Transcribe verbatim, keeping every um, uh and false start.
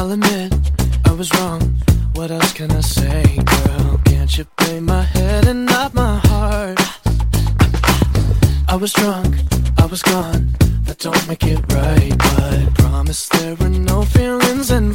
I'll admit I was wrong. What else can I say, girl? Can't you blame my head and not my heart? I was drunk, I was gone. That don't make it right, but promise there were no feelings involved.